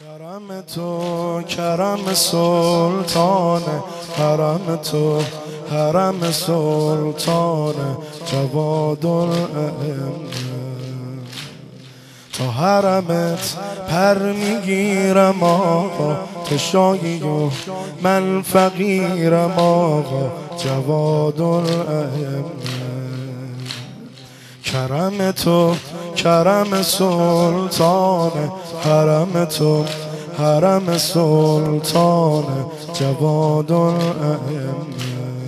کرم تو کرم سلطان حرم تو حرم سلطان جواد الائمه تا حرمت پر میگیرم آقا تو شاهی و من فقیرم آقا جواد الائمه کرم تو کرم سلطان حرم تو حرم سلطان جواد الائمه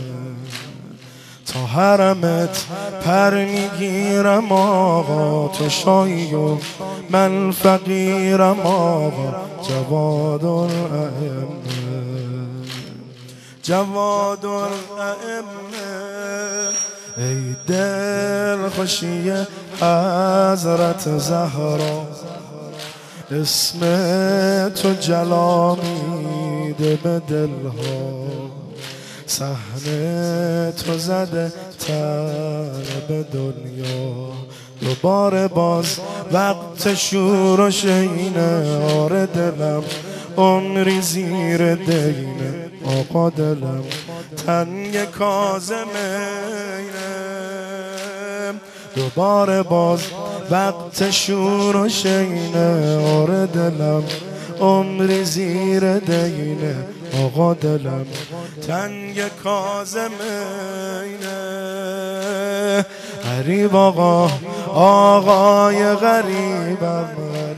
تا حرمت پر میگیرم آقا تو شاهی و من فقیرم آقا جواد الائمه جواد الائمه ای دل خوشی حضرت زهرا اسم تو جلا میده به دلها صحنه تو زده تر به دنیا دوباره باز وقت شور و شینه آره دلم عمری زیر دینه آقا دلم تنگ کاظمه دوباره باز وقت شور و شینه آره دلم عمری زیر دینه آقا دلم تنگ کاظمه غریب آقا آقای غریبم